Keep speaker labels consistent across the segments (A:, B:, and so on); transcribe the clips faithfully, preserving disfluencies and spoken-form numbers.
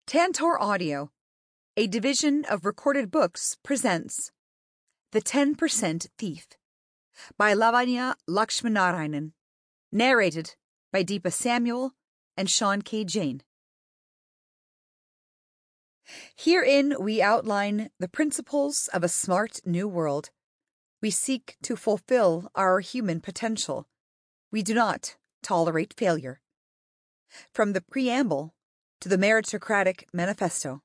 A: Tantor Audio, a division of Recorded Books, presents The ten percent Thief by Lavanya Lakshminarayanan, narrated by Deepa Samuel and Sean K. Jain. Herein we outline the principles of a smart new world. We seek to fulfill our human potential. We do not tolerate failure. From the preamble to the Meritocratic Manifesto.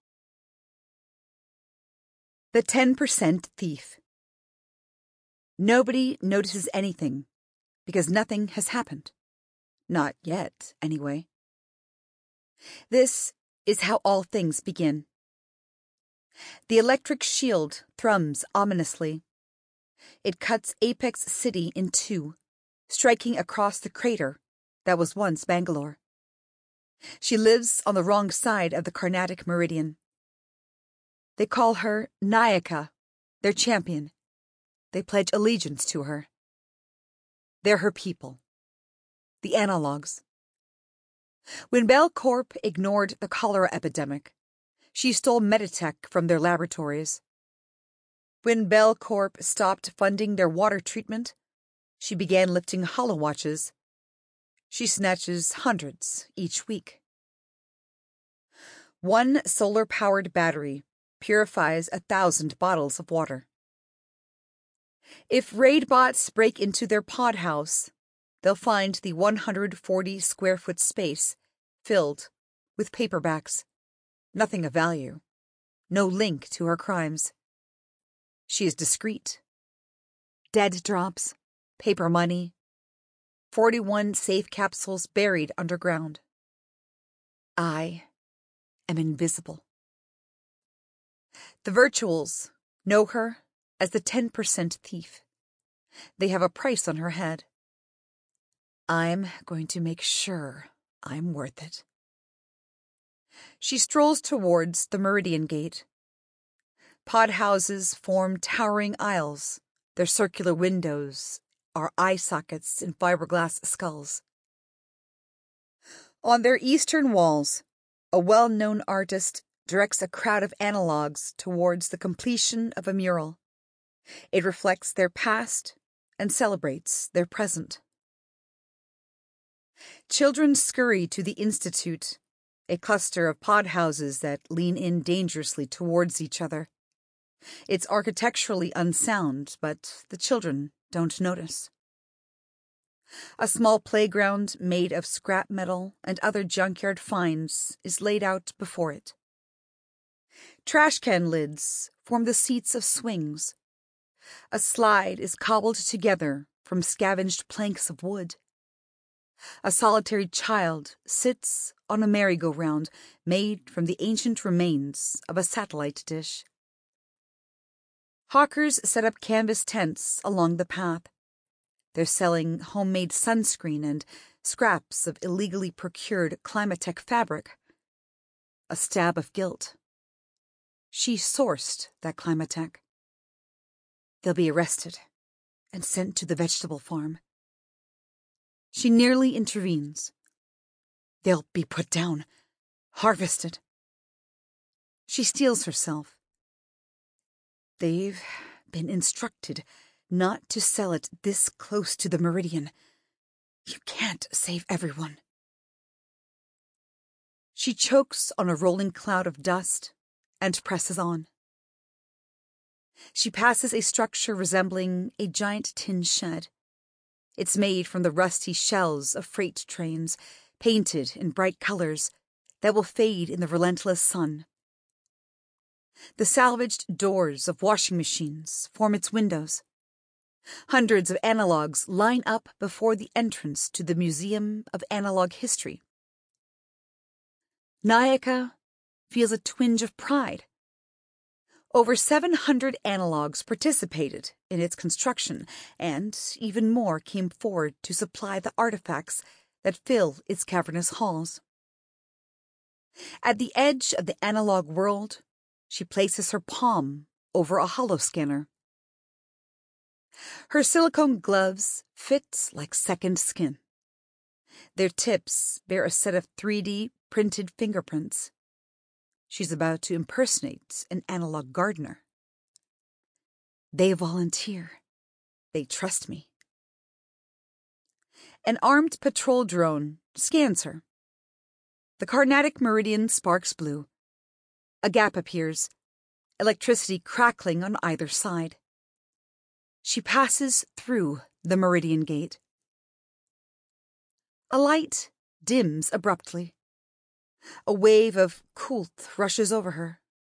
A: The ten percent Thief. Nobody notices anything because nothing has happened. Not yet, anyway. This is how all things begin. The electric shield thrums ominously. It cuts Apex City in two, striking across the crater that was once Bangalore. She lives on the wrong side of the Carnatic Meridian. They call her Nayaka, their champion. They pledge allegiance to her. They're her people. The analogs. When Bell Corp ignored the cholera epidemic, she stole Meditech from their laboratories. When Bell Corp stopped funding their water treatment, she began lifting holowatches. She snatches hundreds each week. One solar-powered battery purifies a thousand bottles of water. If raid bots break into their pod house, they'll find the one hundred forty square foot space filled with paperbacks. Nothing of value. No link to her crimes. She is discreet. Dead drops, paper money, forty-one safe capsules buried underground. I am invisible. The virtuals know her as the ten percent thief. They have a price on her head. I'm going to make sure I'm worth it. She strolls towards the Meridian Gate. Pod houses form towering aisles. Their circular windows are eye sockets in fiberglass skulls. On their eastern walls, a well-known artist directs a crowd of analogs towards the completion of a mural. It reflects their past and celebrates their present. Children scurry to the Institute, a cluster of pod houses that lean in dangerously towards each other. It's architecturally unsound, but the children don't notice. A small playground made of scrap metal and other junkyard finds is laid out before it. Trash can lids form the seats of swings. A slide is cobbled together from scavenged planks of wood. A solitary child sits on a merry-go-round made from the ancient remains of a satellite dish. Hawkers set up canvas tents along the path. They're selling homemade sunscreen and scraps of illegally procured Climatech fabric. A stab of guilt. She sourced that Climatech. They'll be arrested and sent to the vegetable farm. She nearly intervenes. They'll be put down, harvested. She steels herself. They've been instructed not to sell it this close to the Meridian. You can't save everyone. She chokes on a rolling cloud of dust and presses on. She passes a structure resembling a giant tin shed. It's made from the rusty shells of freight trains, painted in bright colors that will fade in the relentless sun. The salvaged doors of washing machines form its windows. Hundreds of analogs line up before the entrance to the Museum of Analog History. Nayaka feels a twinge of pride. Over seven hundred analogs participated in its construction, and even more came forward to supply the artifacts that fill its cavernous halls. At the edge of the analog world, she places her palm over a holoscanner. Her silicone gloves fit like second skin. Their tips bear a set of three D printed fingerprints. she's about to impersonate an analog gardener. They volunteer. They trust me. An armed patrol drone scans her. The Carnatic meridian sparks blue. A gap appears, electricity crackling on either side. She passes through the meridian gate. A light dims abruptly. A wave of Kult rushes over her.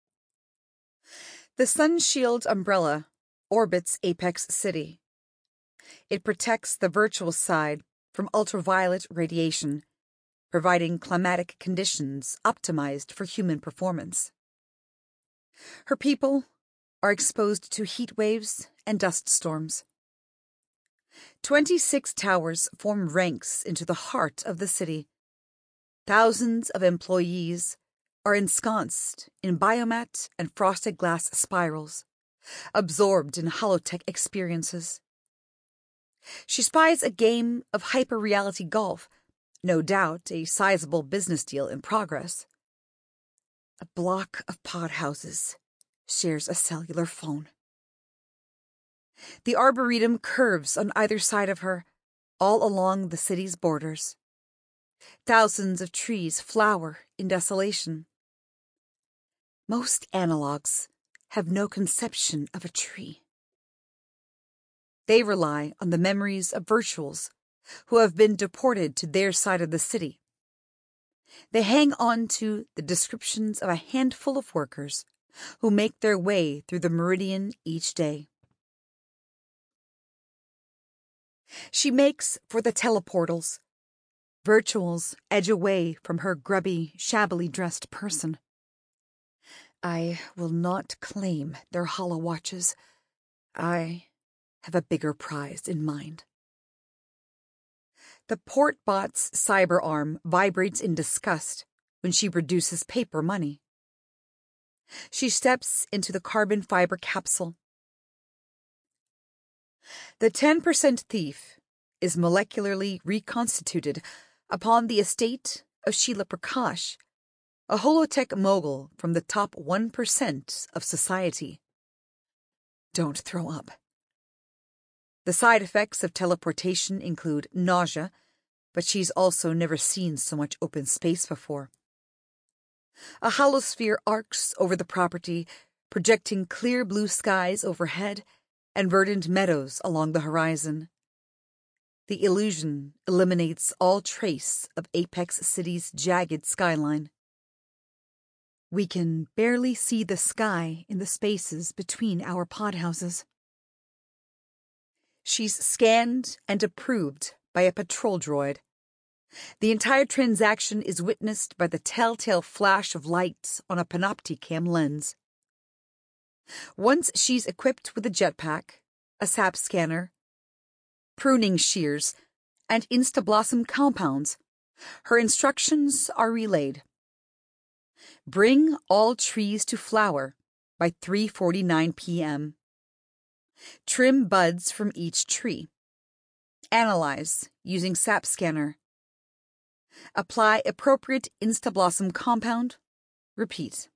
A: The Sun Shield umbrella orbits Apex City. It protects the virtual side from ultraviolet radiation, providing climatic conditions optimized for human performance. Her people are exposed to heat waves and dust storms. Twenty-six towers form ranks into the heart of the city. Thousands of employees are ensconced in biomat and frosted glass spirals, absorbed in holotech experiences. She spies a game of hyper-reality golf, no doubt a sizable business deal in progress. A block of pod houses shares a cellular phone. The Arboretum curves on either side of her, all along the city's borders. Thousands of trees flower in desolation. Most analogs have no conception of a tree. They rely on the memories of virtuals who have been deported to their side of the city. They hang on to the descriptions of a handful of workers who make their way through the meridian each day. She makes for the teleportals. Virtuals edge away from her grubby, shabbily dressed person. I will not claim their holowatches. I have a bigger prize in mind. The Portbot's cyber arm vibrates in disgust when she produces paper money. She steps into the carbon fiber capsule. The ten percent thief is molecularly reconstituted upon the estate of Sheila Prakash, a holotech mogul from the top one percent of society. Don't throw up. The side effects of teleportation include nausea, but she's also never seen so much open space before. A holosphere arcs over the property, projecting clear blue skies overhead and verdant meadows along the horizon. The illusion eliminates all trace of Apex City's jagged skyline. We can barely see the sky in the spaces between our pod houses. She's scanned and approved by a patrol droid. The entire transaction is witnessed by the telltale flash of light on a panopticam lens. Once she's equipped with a jetpack, a sap scanner, pruning shears, and Instablossom compounds, her instructions are relayed. Bring all trees to flower by three forty-nine p.m. Trim buds from each tree. Analyze using sap scanner. Apply appropriate Instablossom compound. Repeat.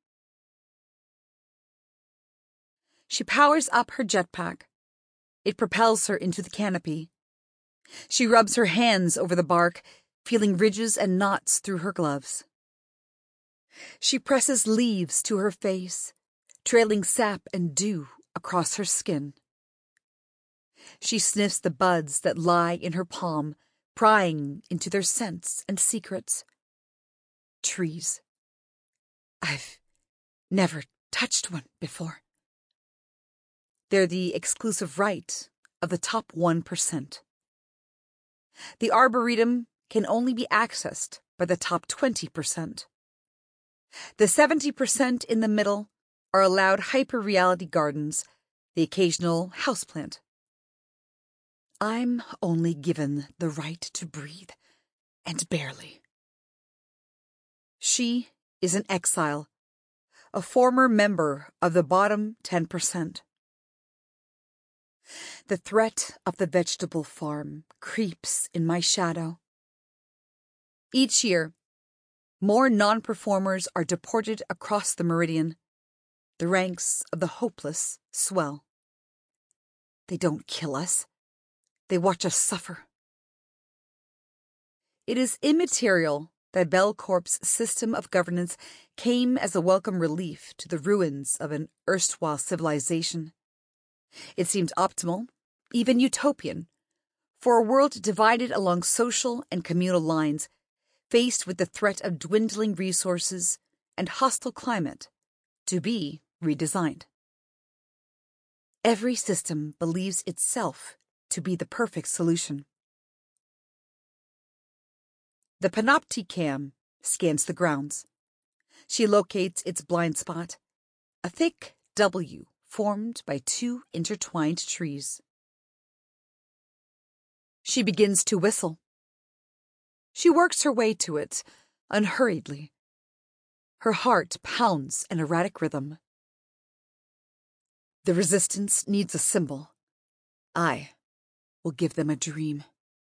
A: She powers up her jetpack. It propels her into the canopy. She rubs her hands over the bark, feeling ridges and knots through her gloves. She presses leaves to her face, trailing sap and dew across her skin. She sniffs the buds that lie in her palm, prying into their scents and secrets. Trees. I've never touched one before. They're the exclusive right of the top one percent. The Arboretum can only be accessed by the top twenty percent. The seventy percent in the middle are allowed hyper-reality gardens, the occasional houseplant. I'm only given the right to breathe, and barely. She is an exile, a former member of the bottom ten percent. The threat of the vegetable farm creeps in my shadow. Each year, More non-performers are deported across the meridian. The ranks of the hopeless swell. They don't kill us. They watch us suffer. It is immaterial that Belcorp's system of governance came as a welcome relief to the ruins of an erstwhile civilization. It seemed optimal, even utopian, for a world divided along social and communal lines, faced with the threat of dwindling resources and hostile climate, to be redesigned. Every system believes itself to be the perfect solution. The panopticam scans the grounds. She locates its blind spot, a thick W formed by two intertwined trees. She begins to whistle. She works her way to it, unhurriedly. Her heart pounds an erratic rhythm. The resistance needs a symbol. I will give them a dream.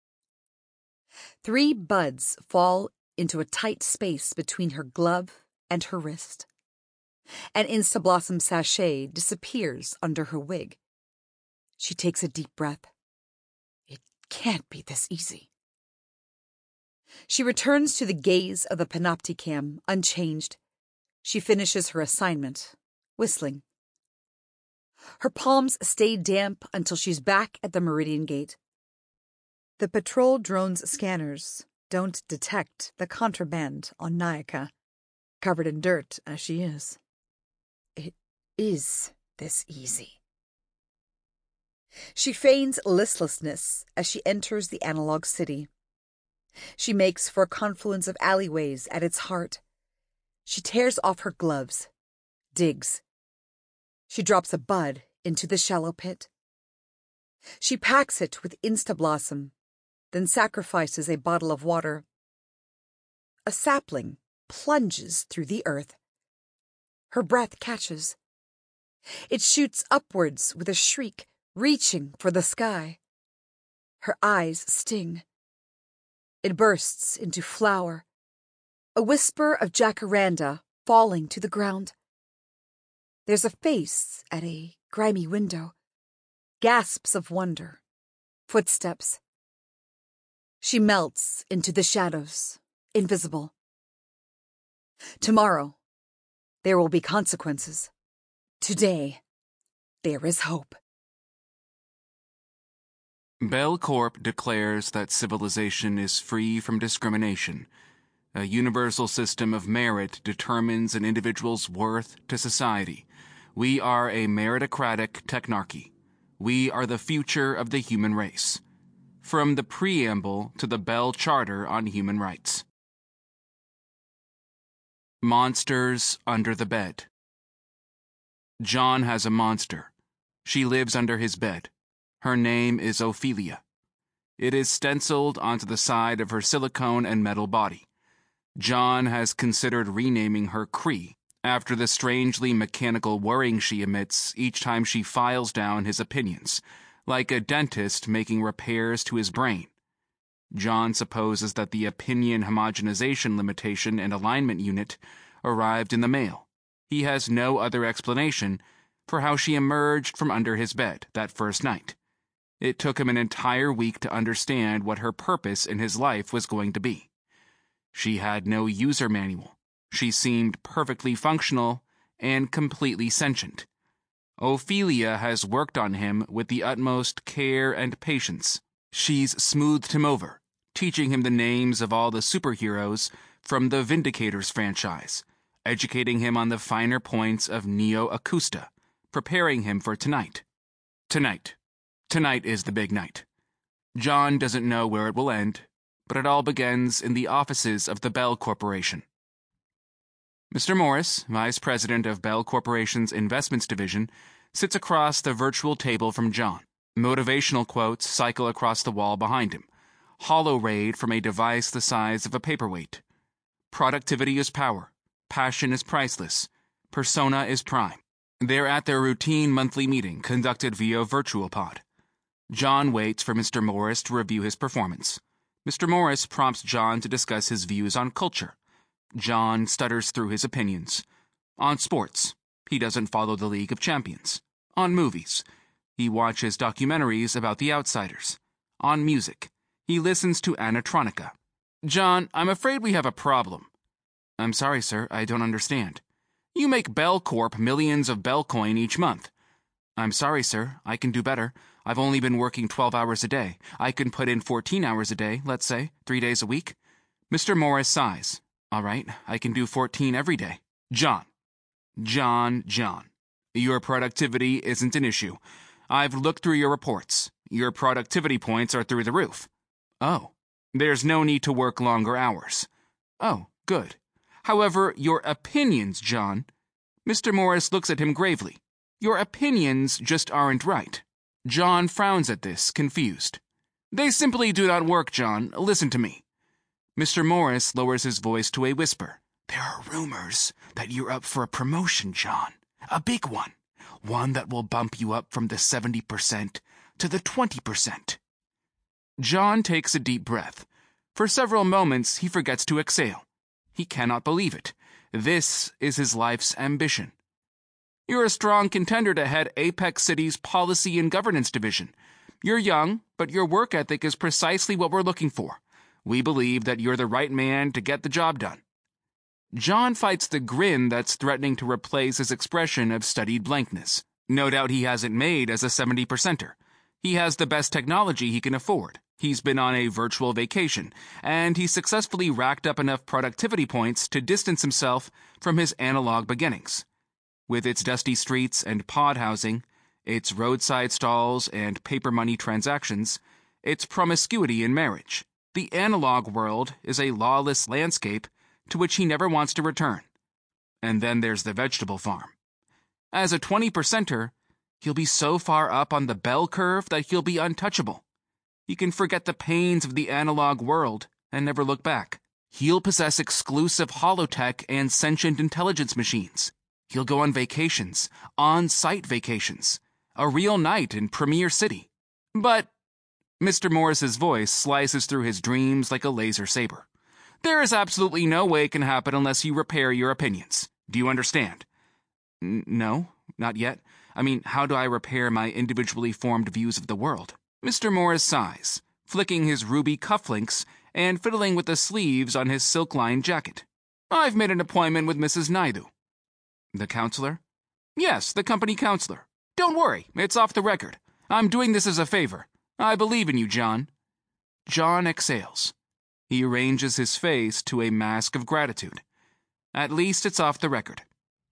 A: Three buds fall into a tight space between her glove and her wrist. An Instablossom sachet disappears under her wig. She takes a deep breath. It can't be this easy. She returns to the gaze of the panopticam, unchanged. She finishes her assignment, whistling. Her palms stay damp until she's back at the Meridian Gate. The patrol drone's scanners don't detect the contraband on Nayaka, covered in dirt as she is. It is this easy. She feigns listlessness as she enters the analog city. She makes for a confluence of alleyways at its heart. She tears off her gloves, digs. She drops a bud into the shallow pit. She packs it with Instablossom, then sacrifices a bottle of water. A sapling plunges through the earth. Her breath catches. It shoots upwards with a shriek, reaching for the sky. Her eyes sting. It bursts into flower, a whisper of jacaranda falling to the ground. There's a face at a grimy window. Gasps of wonder. Footsteps. She melts into the shadows, invisible. Tomorrow, there will be consequences. Today, there is hope.
B: Belcorp declares that civilization is free from discrimination. A universal system of merit determines an individual's worth to society. We are a meritocratic technarchy. We are the future of the human race. From the preamble to the Bell Charter on Human Rights. Monsters under the bed. John has a monster. She lives under his bed. Her name is Ophelia. It is stenciled onto the side of her silicone and metal body. John has considered renaming her Cree, after the strangely mechanical whirring she emits each time she files down his opinions, like a dentist making repairs to his brain. John supposes that the opinion homogenization limitation and alignment unit arrived in the mail. He has no other explanation for how she emerged from under his bed that first night. It took him an entire week to understand what her purpose in his life was going to be. She had no user manual. She seemed perfectly functional and completely sentient. Ophelia has worked on him with the utmost care and patience. She's smoothed him over, teaching him the names of all the superheroes from the Vindicators franchise, educating him on the finer points of Neo Akusta, preparing him for tonight. Tonight. Tonight is the big night. John doesn't know where it will end, but it all begins in the offices of the Bell Corporation. Mister Morris, Vice President of Bell Corporation's Investments Division, sits across the virtual table from John. Motivational quotes cycle across the wall behind him, hollow-rayed from a device the size of a paperweight. Productivity is power. Passion is priceless. Persona is prime. They're at their routine monthly meeting conducted via virtual pod. John waits for Mister Morris to review his performance. Mister Morris prompts John to discuss his views on culture. John stutters through his opinions. On sports, he doesn't follow the League of Champions. On movies, he watches documentaries about the outsiders. On music, he listens to Anatronica. John, I'm afraid we have a problem. I'm sorry, sir, I don't understand. You make Bell Corp millions of Bellcoin each month. I'm sorry, sir, I can do better. I've only been working twelve hours a day. I can put in fourteen hours a day, let's say, three days a week. Mister Morris sighs. All right, I can do fourteen every day. John. John, John. Your productivity isn't an issue. I've looked through your reports. Your productivity points are through the roof. Oh. There's no need to work longer hours. Oh, good. However, your opinions, John. Mister Morris looks at him gravely. Your opinions just aren't right. John frowns at this, confused. They simply do not work, John. Listen to me. Mister Morris lowers his voice to a whisper. There are rumors that you're up for a promotion, John. A big one. One that will bump you up from the seventy percent to the twenty percent. John takes a deep breath. For several moments, he forgets to exhale. He cannot believe it. This is his life's ambition. You're a strong contender to head Apex City's Policy and Governance Division. You're young, but your work ethic is precisely what we're looking for. We believe that you're the right man to get the job done. John fights the grin that's threatening to replace his expression of studied blankness. No doubt he hasn't made as a seventy percenter. He has the best technology he can afford. He's been on a virtual vacation, and he's successfully racked up enough productivity points to distance himself from his analog beginnings. With its dusty streets and pod housing, its roadside stalls and paper money transactions, its promiscuity in marriage, the analog world is a lawless landscape to which he never wants to return. And then there's the vegetable farm. As a twenty percenter, he'll be so far up on the bell curve that he'll be untouchable. He can forget the pains of the analog world and never look back. He'll possess exclusive holotech and sentient intelligence machines. He'll go on vacations, on-site vacations, a real night in Premier City. But Mister Morris's voice slices through his dreams like a laser saber. There is absolutely no way it can happen unless you repair your opinions. Do you understand? N- no, not yet. I mean, how do I repair my individually formed views of the world? Mister Morris sighs, flicking his ruby cufflinks and fiddling with the sleeves on his silk-lined jacket. I've made an appointment with Missus Naidu. The counselor? Yes, the company counselor. Don't worry, it's off the record. I'm doing this as a favor. I believe in you, John. John exhales. He arranges his face to a mask of gratitude. At least it's off the record.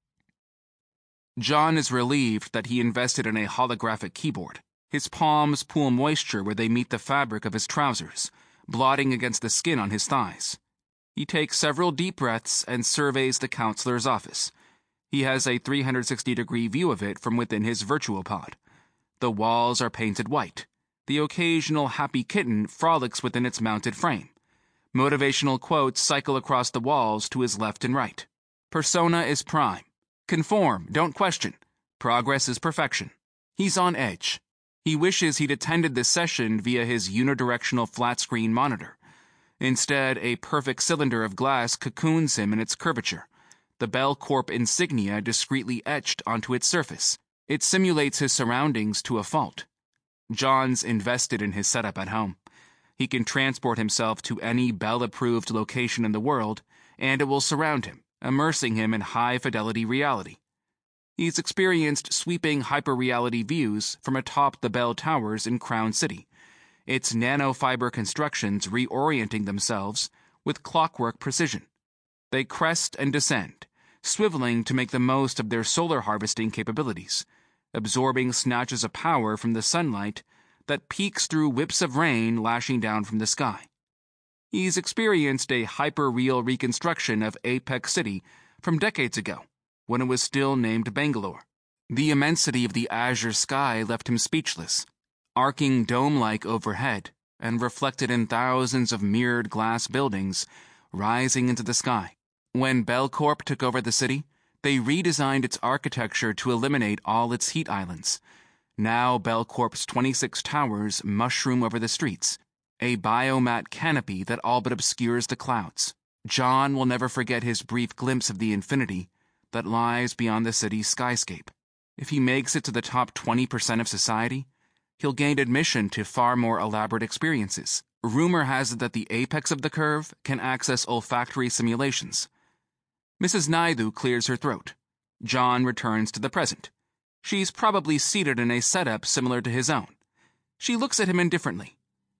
B: John is relieved that he invested in a holographic keyboard. His palms pool moisture where they meet the fabric of his trousers, blotting against the skin on his thighs. He takes several deep breaths and surveys the counselor's office. He has a three hundred sixty degree view of it from within his virtual pod. The walls are painted white. The occasional happy kitten frolics within its mounted frame. Motivational quotes cycle across the walls to his left and right. Persona is prime. Conform, don't question. Progress is perfection. He's on edge. He wishes he'd attended this session via his unidirectional flat-screen monitor. Instead, a perfect cylinder of glass cocoons him in its curvature, the Bell Corp insignia discreetly etched onto its surface. It simulates his surroundings to a fault. John's invested in his setup at home. He can transport himself to any Bell-approved location in the world, and it will surround him, immersing him in high-fidelity reality. He's experienced sweeping hyper-reality views from atop the Bell Towers in Crown City, its nanofiber constructions reorienting themselves with clockwork precision. They crest and descend, swiveling to make the most of their solar harvesting capabilities, absorbing snatches of power from the sunlight that peeks through whips of rain lashing down from the sky. He's experienced a hyper-real reconstruction of Apex City from decades ago, when it was still named Bangalore. The immensity of the azure sky left him speechless, arcing dome-like overhead and reflected in thousands of mirrored glass buildings rising into the sky. When Bell Corp took over the city, they redesigned its architecture to eliminate all its heat islands. Now Bell Corp's twenty-six towers mushroom over the streets, a biomat canopy that all but obscures the clouds. John will never forget his brief glimpse of the infinity that lies beyond the city's skyscape. If he makes it to the top twenty percent of society, he'll gain admission to far more elaborate experiences. Rumor has it that the apex of the curve can access olfactory simulations. Missus Naidu clears her throat. John returns to the present. She's probably seated in a setup similar to his own. She looks at him indifferently.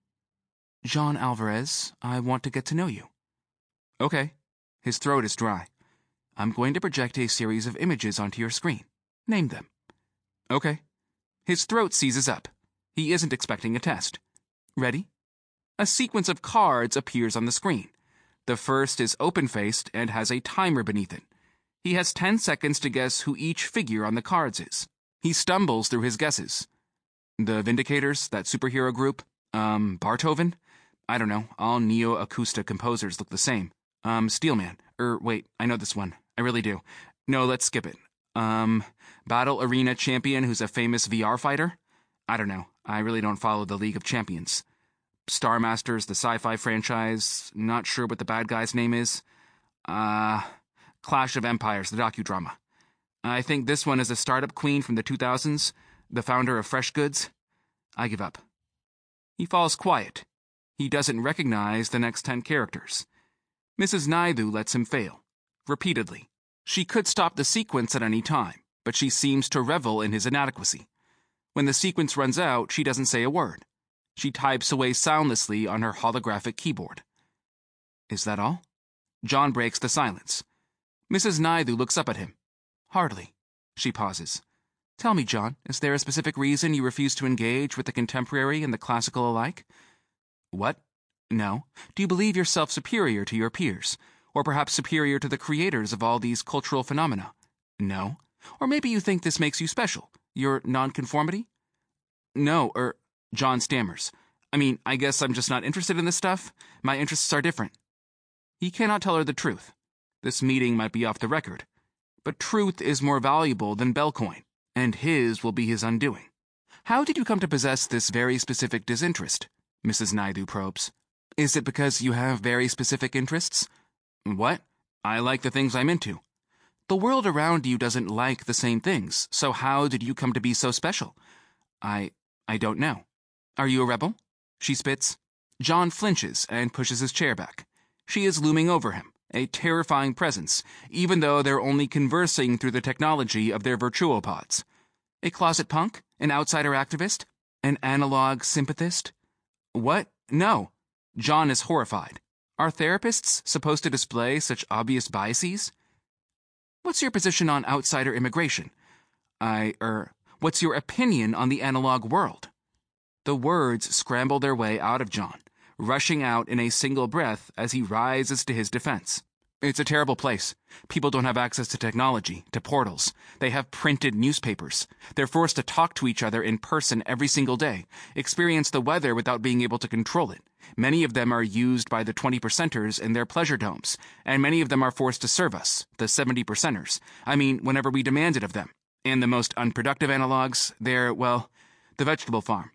B: John Alvarez, I want to get to know you. Okay. His throat is dry. I'm going to project a series of images onto your screen. Name them. Okay. His throat seizes up. He isn't expecting a test. Ready? A sequence of cards appears on the screen. The first is open-faced and has a timer beneath it. He has ten seconds to guess who each figure on the cards is. He stumbles through his guesses. The Vindicators, that superhero group? Um, Beethoven? I don't know, all neo-acoustic composers look the same. Um, Steelman. Er, wait, I know this one. I really do. No, let's skip it. Um, Battle Arena Champion who's a famous V R fighter? I don't know. I really don't follow the League of Champions. Star Masters, the sci-fi franchise. Not sure what the bad guy's name is. Uh, Clash of Empires, the docudrama. I think this one is a startup queen from the two thousands, the founder of Fresh Goods. I give up. He falls quiet. He doesn't recognize the next ten characters. Missus Naidu lets him fail. Repeatedly. She could stop the sequence at any time, but she seems to revel in his inadequacy. When the sequence runs out, she doesn't say a word. She types away soundlessly on her holographic keyboard. Is that all? John breaks the silence. Missus Naidu looks up at him. Hardly. She pauses. Tell me, John, is there a specific reason you refuse to engage with the contemporary and the classical alike? What? No. Do you believe yourself superior to your peers? Or perhaps superior to the creators of all these cultural phenomena? No. Or maybe you think this makes you special, your nonconformity? No, er, John stammers. I mean, I guess I'm just not interested in this stuff. My interests are different. He cannot tell her the truth. This meeting might be off the record. But truth is more valuable than Bellcoin, and his will be his undoing. How did you come to possess this very specific disinterest? Missus Naidu probes. Is it because you have very specific interests? What? I like the things I'm into. The world around you doesn't like the same things, so how did you come to be so special? I... I don't know. Are you a rebel? She spits. John flinches and pushes his chair back. She is looming over him, a terrifying presence, even though they're only conversing through the technology of their virtuopods. A closet punk? An outsider activist? An analog sympathist? What? No. John is horrified. Are therapists supposed to display such obvious biases? What's your position on outsider immigration? I, er, what's your opinion on the analog world? The words scramble their way out of John, rushing out in a single breath as he rises to his defense. It's a terrible place. People don't have access to technology, to portals. They have printed newspapers. They're forced to talk to each other in person every single day, experience the weather without being able to control it. Many of them are used by the twenty percenters in their pleasure domes, and many of them are forced to serve us, the seventy percenters. I mean, whenever we demand it of them. And the most unproductive analogs, they're, well, the vegetable farm.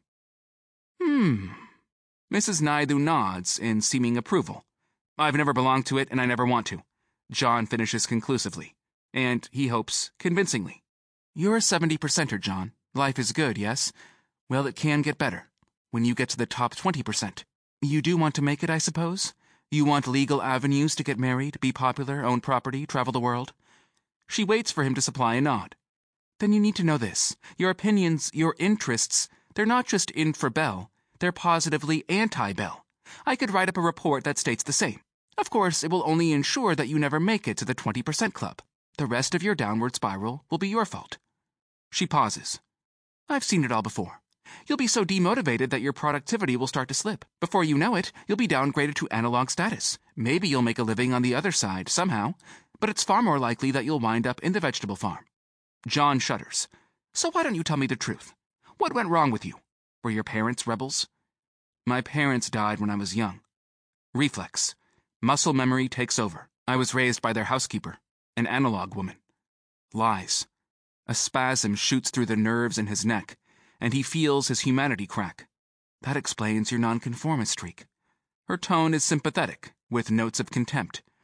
B: Hmm. Missus Naidu nods in seeming approval. I've never belonged to it, and I never want to. John finishes conclusively. And, he hopes, convincingly. You're a seventy percenter, John. Life is good, yes? Well, it can get better. When you get to the top twenty percent. You do want to make it, I suppose? You want legal avenues to get married, be popular, own property, travel the world? She waits for him to supply a nod. Then you need to know this. Your opinions, your interests, they're not just in for Bell. They're positively anti-Bell. I could write up a report that states the same. Of course, it will only ensure that you never make it to the twenty percent club. The rest of your downward spiral will be your fault. She pauses. I've seen it all before. You'll be so demotivated that your productivity will start to slip. Before you know it, you'll be downgraded to analog status. Maybe you'll make a living on the other side, somehow, but it's far more likely that you'll wind up in the vegetable farm. John shudders. So why don't you tell me the truth? What went wrong with you? Were your parents rebels? My parents died when I was young. Reflex. Muscle memory takes over. I was raised by their housekeeper, an analog woman. Lies. A spasm shoots through the nerves in his neck, and he feels his humanity crack. That explains your nonconformist streak. Her tone is sympathetic, with notes of contempt.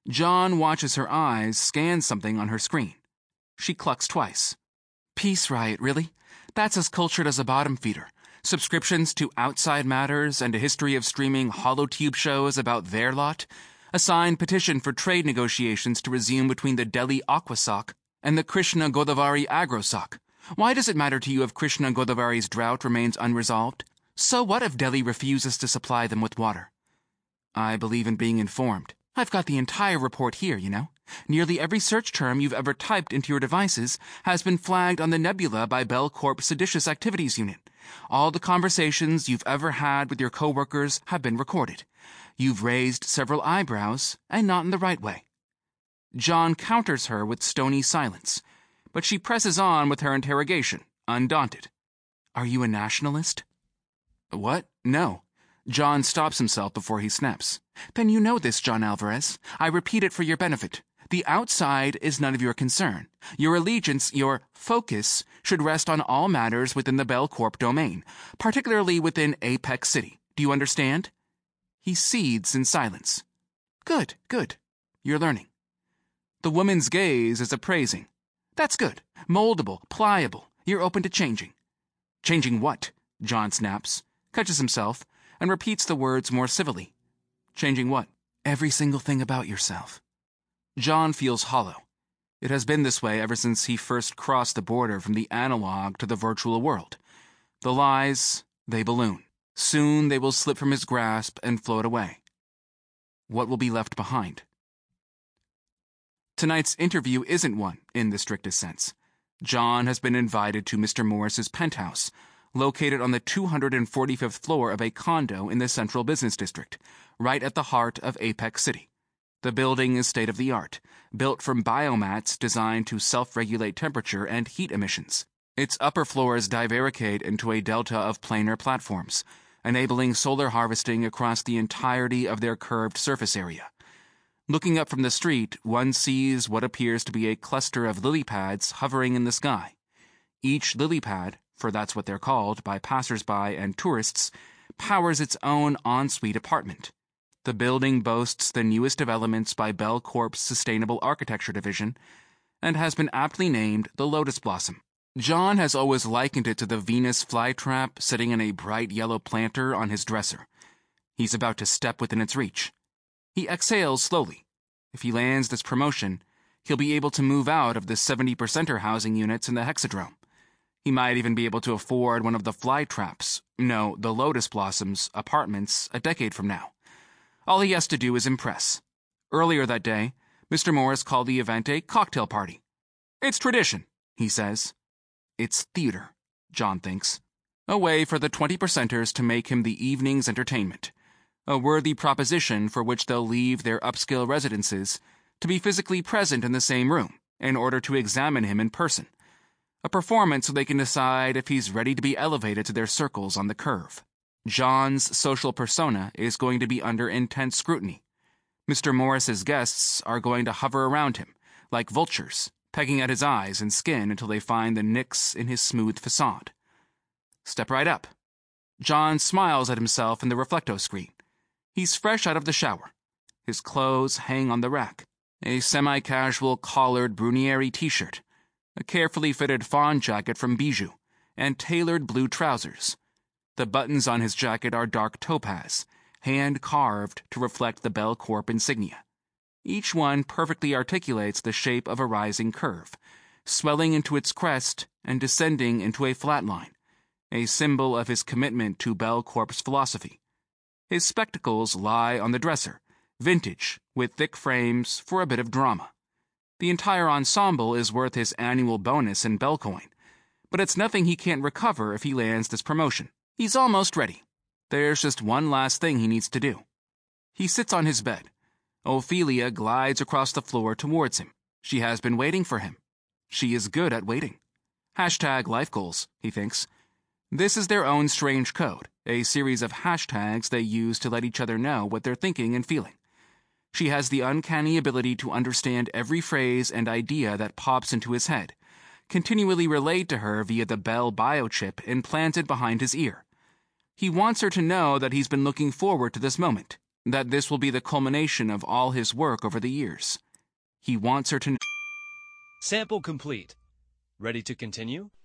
B: John watches her eyes scan something on her screen. She clucks twice. Peace Riot, really? That's as cultured as a bottom feeder. Subscriptions to Outside Matters and a history of streaming holotube shows about their lot. A signed petition for trade negotiations to resume between the Delhi Aquasoc and the Krishna Godavari Agrosoc. Why does it matter to you if Krishna Godavari's drought remains unresolved? So what if Delhi refuses to supply them with water? I believe in being informed. I've got the entire report here, you know. Nearly every search term you've ever typed into your devices has been flagged on the Nebula by Bell Corp's Seditious Activities Unit. All the conversations you've ever had with your coworkers have been recorded. You've raised several eyebrows, and not in the right way. John counters her with stony silence, but she presses on with her interrogation, undaunted. Are you a nationalist? What? No. John stops himself before he snaps. Then you know this, John Alvarez. I repeat it for your benefit. The outside is none of your concern. Your allegiance, your focus, should rest on all matters within the Bell Corp domain, particularly within Apex City. Do you understand? He seethes in silence. Good, good. You're learning. The woman's gaze is appraising. That's good. Moldable, pliable. You're open to changing. Changing what? John snaps, catches himself, and repeats the words more civilly. Changing what? Every single thing about yourself. John feels hollow. It has been this way ever since he first crossed the border from the analog to the virtual world. The lies, they balloon. Soon they will slip from his grasp and float away. What will be left behind? Tonight's interview isn't one, in the strictest sense. John has been invited to Mister Morris's penthouse, located on the two hundred forty-fifth floor of a condo in the Central Business District, right at the heart of Apex City. The building is state-of-the-art, built from biomats designed to self-regulate temperature and heat emissions. Its upper floors divaricate into a delta of planar platforms, enabling solar harvesting across the entirety of their curved surface area. Looking up from the street, one sees what appears to be a cluster of lily pads hovering in the sky. Each lily pad, for that's what they're called by passers-by and tourists, powers its own ensuite apartment. The building boasts the newest developments by Bell Corp's Sustainable Architecture Division and has been aptly named the Lotus Blossom. John has always likened it to the Venus flytrap sitting in a bright yellow planter on his dresser. He's about to step within its reach. He exhales slowly. If he lands this promotion, he'll be able to move out of the seventy percenter housing units in the Hexadrome. He might even be able to afford one of the flytraps, no, the Lotus Blossoms, apartments a decade from now. All he has to do is impress. Earlier that day, Mister Morris called the event a cocktail party. It's tradition, he says. It's theater, John thinks. A way for the twenty percenters to make him the evening's entertainment. A worthy proposition for which they'll leave their upscale residences to be physically present in the same room in order to examine him in person. A performance so they can decide if he's ready to be elevated to their circles on the curve. John's social persona is going to be under intense scrutiny. Mister Morris's guests are going to hover around him, like vultures, pegging at his eyes and skin until they find the nicks in his smooth facade. Step right up. John smiles at himself in the reflecto screen. He's fresh out of the shower. His clothes hang on the rack. A semi-casual collared Brunieri t-shirt, a carefully fitted fawn jacket from Bijou, and tailored blue trousers. The buttons on his jacket are dark topaz, hand-carved to reflect the Bell Corp insignia. Each one perfectly articulates the shape of a rising curve, swelling into its crest and descending into a flat line, a symbol of his commitment to Bell Corp's philosophy. His spectacles lie on the dresser, vintage, with thick frames for a bit of drama. The entire ensemble is worth his annual bonus in Bellcoin, but it's nothing he can't recover if he lands this promotion. He's almost ready. There's just one last thing he needs to do. He sits on his bed. Ophelia glides across the floor towards him. She has been waiting for him. She is good at waiting. Hashtag life goals, he thinks. This is their own strange code, a series of hashtags they use to let each other know what they're thinking and feeling. She has the uncanny ability to understand every phrase and idea that pops into his head, continually relayed to her via the Bell biochip implanted behind his ear. He wants her to know that he's been looking forward to this moment, that this will be the culmination of all his work over the years. He wants her to...
C: Sample complete. Ready to continue?